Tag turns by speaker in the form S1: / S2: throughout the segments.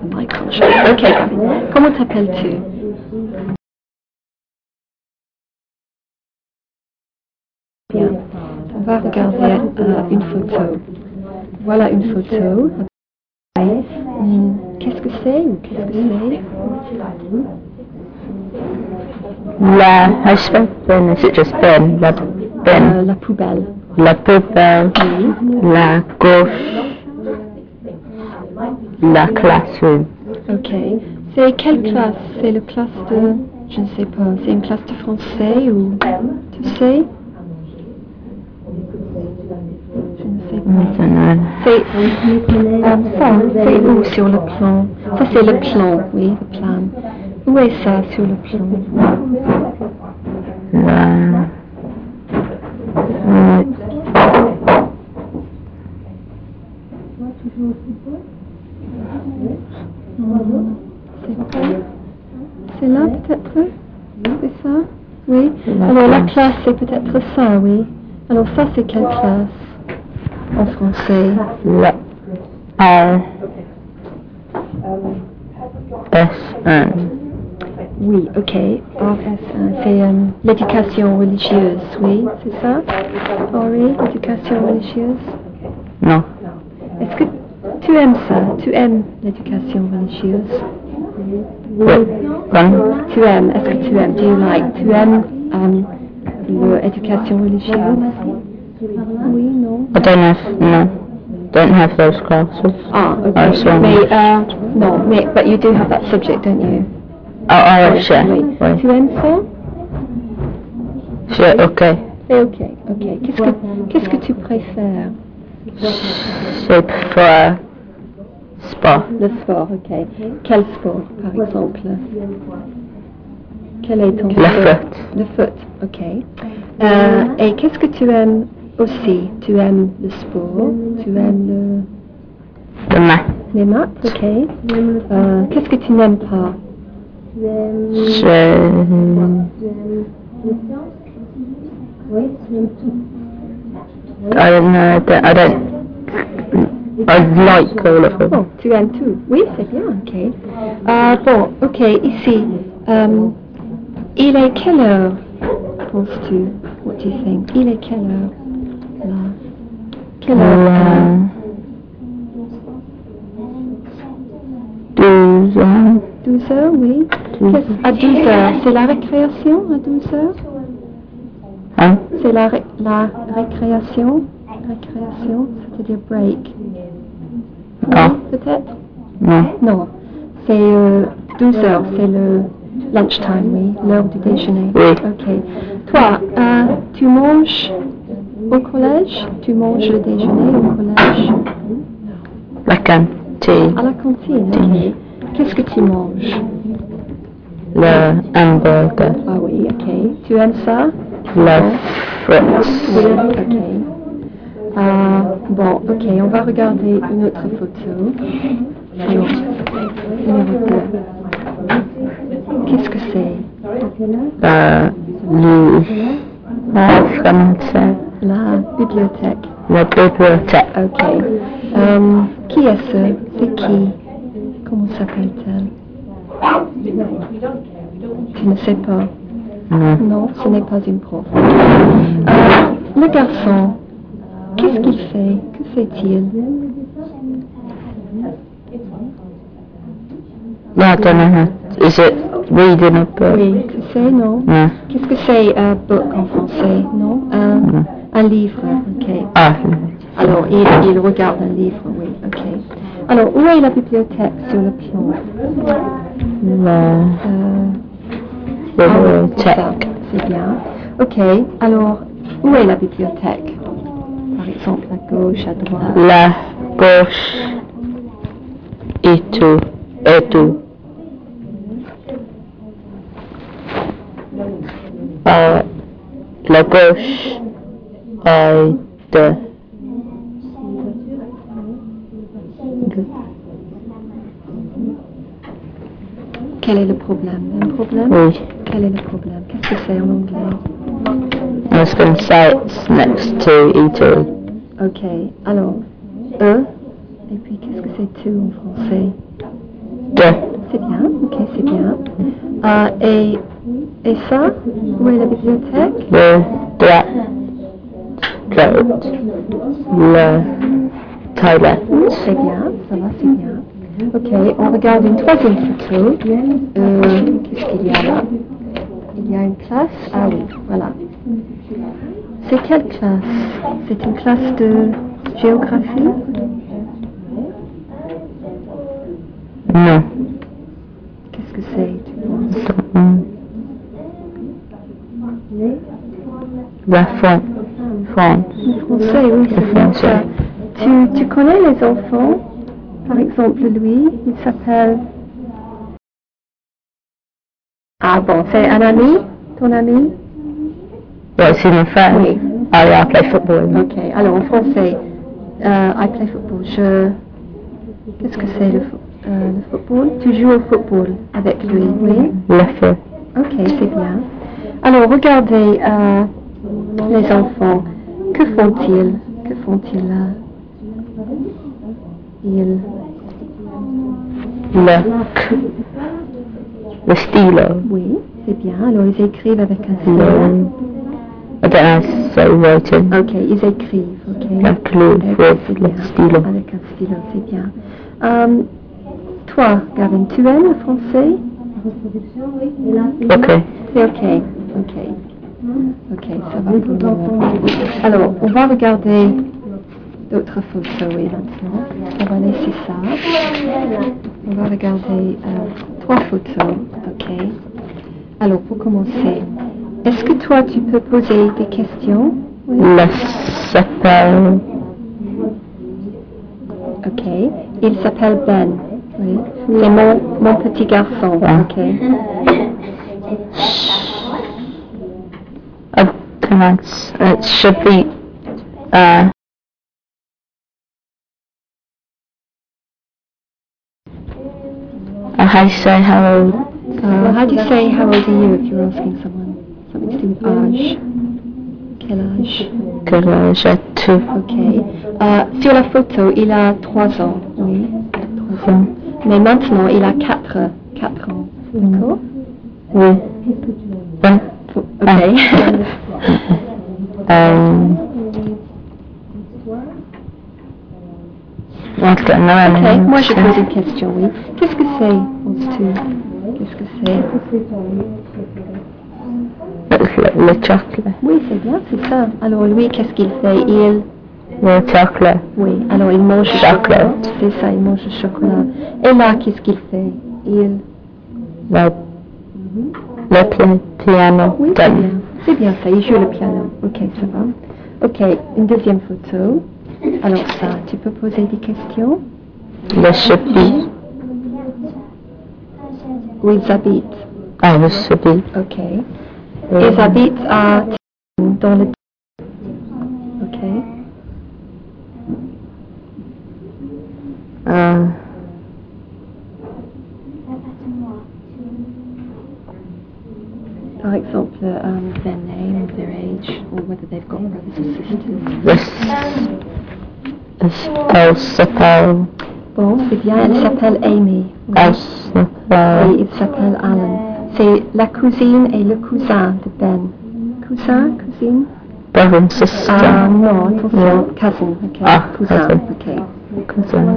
S1: Ok, Gary. Comment t'appelles-tu? Bien. On va regarder une photo. Voilà une photo. Qu'est-ce que c'est ou qu'est-ce que c'est?
S2: How spell bin? Is it just bin? La bin.
S1: La poubelle.
S2: La poubelle.
S1: Oui.
S2: La gauche. La classroom.
S1: Ok. C'est quelle classe? C'est la classe de... Je ne sais pas. C'est une classe de français ou... Tu sais? Je ne sais pas. C'est ça. C'est où sur le plan? Ça c'est le plan, oui, le plan. Où est ça sur le plan? C'est là peut-être? C'est ça? Oui. Alors la classe c'est peut-être ça, oui. Alors ça c'est quelle classe en français?
S2: La RS1.
S1: Oui, ok. RS1, c'est l'éducation religieuse, oui, c'est ça? Oh oui, l'éducation religieuse?
S2: Non.
S1: Est-ce que tu aimes ça? Tu aimes l'éducation religieuse? Tu aimes, est-ce que tu aimes? Do you like? Tu aimes l'éducation religieuse? Oui, non?
S2: I don't have those classes.
S1: Ah, okay. Mais, non, mais, but you do have that subject, don't you?
S2: Sure.
S1: Oui.
S2: Oui.
S1: Tu aimes ça?
S2: Sure, ok.
S1: Ok. Qu'est-ce que tu préfères?
S2: Je préfère sport.
S1: Le sport, ok. Quel sport, par exemple? Quel est ton
S2: Le
S1: sport?
S2: foot.
S1: Le foot, ok. Et qu'est-ce que tu aimes aussi? Tu aimes le sport? Tu aimes
S2: Le maths.
S1: les maths, ok. Qu'est-ce que tu n'aimes pas?
S2: I don't know. I like all of them.
S1: Oh, tu aimes tout? Oui, c'est bien, ok. Bon, ok, ici. Il est quelle heure, penses-tu? What do you think? Il est quelle heure? Là. Quelle heure?
S2: 12 heures.
S1: 12 heures, oui. À 12 heures, c'est la récréation à 12 heures?
S2: Hein?
S1: C'est la récréation? Récréation, c'est-à-dire break.
S2: Ah.
S1: Oui, peut-être?
S2: Non.
S1: Non, c'est 12 heures, c'est le lunchtime, oui, l'heure du déjeuner.
S2: Oui.
S1: Ok. Toi, tu manges au collège? Tu manges le déjeuner au collège?
S2: La cantine.
S1: À la cantine, ok. Qu'est-ce que tu manges?
S2: Le hamburger.
S1: Ah oui, ok. Tu aimes ça?
S2: Le frites.
S1: Ok. Bon, ok, on va regarder une autre photo. Alors, numéro 2. Qu'est-ce que c'est?
S2: Le français.
S1: La bibliothèque.
S2: La bibliothèque.
S1: Ok. Qui est-ce? C'est qui? Comment s'appelle-t-elle? Tu ne sais pas?
S2: Non.
S1: Non, ce n'est pas une prof. Le garçon, qu'est-ce qu'il fait? Que fait-il?
S2: I don't know. Is it reading a book?
S1: Oui, tu sais, non?
S2: Non.
S1: Qu'est-ce que c'est book en français? Non? Un livre, ok.
S2: Ah.
S1: Alors, il regarde un livre, oui, ok. Alors, où est la bibliothèque sur le plan?
S2: Bibliothèque.
S1: C'est bien. Ok, alors, où est la bibliothèque? Par exemple, à gauche, à droite.
S2: La gauche et tout. La gauche et deux.
S1: Quel est le problème? Un problème?
S2: Oui.
S1: Quel est le problème? Qu'est-ce que c'est en anglais?
S2: I was going to say it's next to E2.
S1: Ok, alors, E, et puis qu'est-ce que c'est tout en français? Et ça, où est la bibliothèque?
S2: Le droite. Le toilette.
S1: C'est bien, ça va, c'est bien. Ok, on regarde une troisième photo. Qu'est-ce qu'il y a là? Il y a une classe. Ah oui, voilà. C'est quelle classe? C'est une classe de géographie?
S2: Non.
S1: Qu'est-ce que c'est, tu penses?
S2: La France.
S1: Le français, oui, c'est bien ça. Tu connais les enfants? Par exemple, lui, il s'appelle... Ah bon, c'est un ami? Ton ami?
S2: Ouais, c'est mon frère.
S1: Oui.
S2: Ah, yeah, I play football.
S1: Ok, alors en français, I play football. Qu'est-ce que c'est le football? Tu joues au football avec lui, oui?
S2: Le feu.
S1: Ok, c'est bien. Alors, regardez les enfants. Que font-ils? Que font-ils là?
S2: Le stylo.
S1: Oui, c'est bien. Alors, ils écrivent avec un stylo.
S2: I don't know, so writing.
S1: Ok, ils écrivent, ok.
S2: With le stylo.
S1: Avec un stylo, c'est bien. Toi, Gavin, tu aimes le français?
S2: Ok.
S1: C'est ok, ok. Ok, ça va pour le moment. Alors, on va regarder d'autres photos, oui, maintenant. On va laisser ça. On va regarder 3 photos, ok. Alors, pour commencer, est-ce que toi, tu peux poser des questions? Oui.
S2: Le s'appelle...
S1: Ok. Il s'appelle Ben. Oui. C'est mon petit garçon, ok.
S2: It should be... how do you say how old?
S1: How do you say how old are you if you're asking someone something to do with âge? Quel âge?
S2: Quel âge as-tu?
S1: Ok. Sur la photo, il a 3 ans. Oui. 3 ans. Mais maintenant, il a 4 ans. D'accord?
S2: Oui. Ben.
S1: Ok. Ok, moi je pose une question, oui. Qu'est-ce que c'est, penses-tu? Qu'est-ce que c'est?
S2: Le chocolat.
S1: Oui, c'est bien, c'est ça. Alors lui, qu'est-ce qu'il fait?
S2: Le chocolat.
S1: Oui, alors il mange le chocolat. C'est ça, il mange le chocolat. Et là, qu'est-ce qu'il fait?
S2: Le piano.
S1: Oui, c'est bien. C'est bien ça, il joue le piano. Ok, ça va. Ok, une deuxième photo. Alors ça, tu peux poser des questions?
S2: Le chapitre.
S1: Où ils habitent?
S2: Ah, le chapitre.
S1: Ok. Ils habitent dans le... Ok. Par exemple, their name, their age, or whether they've got brothers or sisters.
S2: Elle s'appelle...
S1: Bon, c'est bien, elle s'appelle Amy. Oui.
S2: Elle s'appelle...
S1: Et il s'appelle Alan. C'est la cousine et le cousin de Ben. Cousin, cousine?
S2: Brother and sister.
S1: Non, attention, cousin, ok. Cousin,
S2: cousin.
S1: ok.
S2: Cousin.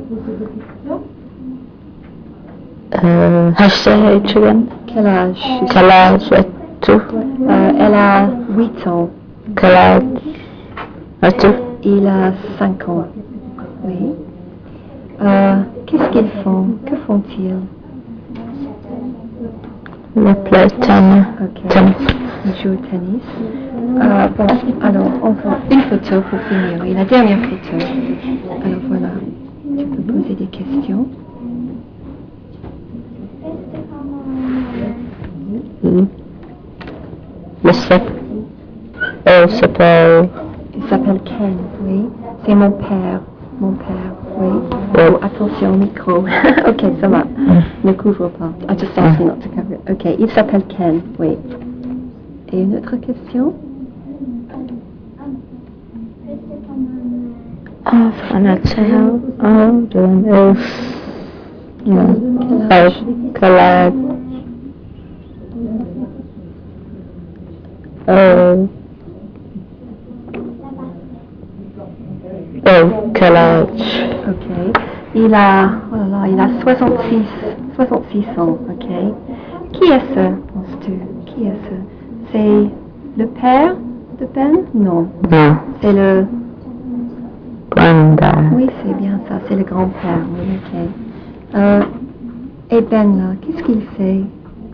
S2: How do you say age again?
S1: Quel âge?
S2: Quel âge as-tu?
S1: Elle a 8 ans.
S2: Quel âge as-tu?
S1: Il a 5 ans. Oui. Qu'est-ce qu'ils font? Que font-ils?
S2: Ils play tennis.
S1: Ok. Ils jouent au tennis. Bon, alors, on voit une photo pour finir. Oui, la dernière photo. Alors voilà. Tu peux poser des questions.
S2: Il s'appelle
S1: Il s'appelle Ken, oui. C'est mon père. Mon père, oui. Oh, attention au micro. Ok, ça va. Ne couvre pas. I just asked you not to cover it. Ok, il s'appelle Ken, oui. Et une autre question?
S2: Quel âge? Quel âge?
S1: Ok. Il a, oh là là, il a 66 ans, ok. Qui est-ce, penses-tu? Qui est-ce? C'est le père de Ben? Non.
S2: Non.
S1: C'est le...
S2: Granddad.
S1: Oui, c'est bien ça, c'est le grand-père, oui, ok. Et Ben, là, qu'est-ce qu'il fait?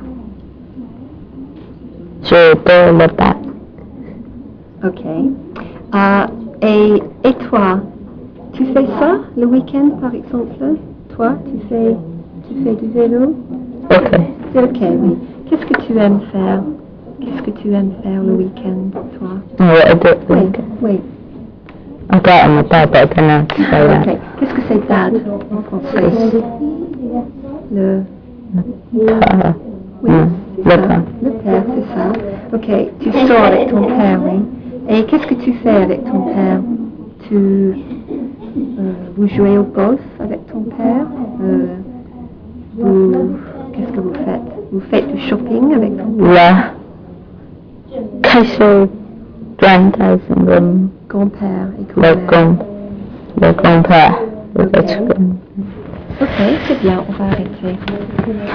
S2: Je peux le battre.
S1: Ok. Et toi, tu fais ça le week-end, par exemple? Toi, tu fais du vélo?
S2: Ok.
S1: C'est ok, oui. Qu'est-ce que tu aimes faire? Qu'est-ce que tu aimes faire le week-end, toi?
S2: What I do?
S1: Oui, oui.
S2: I got on the dad, but I don't know how to say that.
S1: Ok. Qu'est-ce que c'est dad en français? Le... Oui, c'est
S2: Le
S1: ça.
S2: père.
S1: Le père, c'est ça. Ok, tu sors avec ton père, oui. Et qu'est-ce que tu fais avec ton père? Vous jouez au golf avec ton père? Qu'est-ce que vous faites? Vous faites du shopping avec ton père?
S2: Là, casual granddad syndrome.
S1: Grand-père et
S2: Le
S1: grand-mère.
S2: grand-père.
S1: Ok, c'est bien, on va arrêter.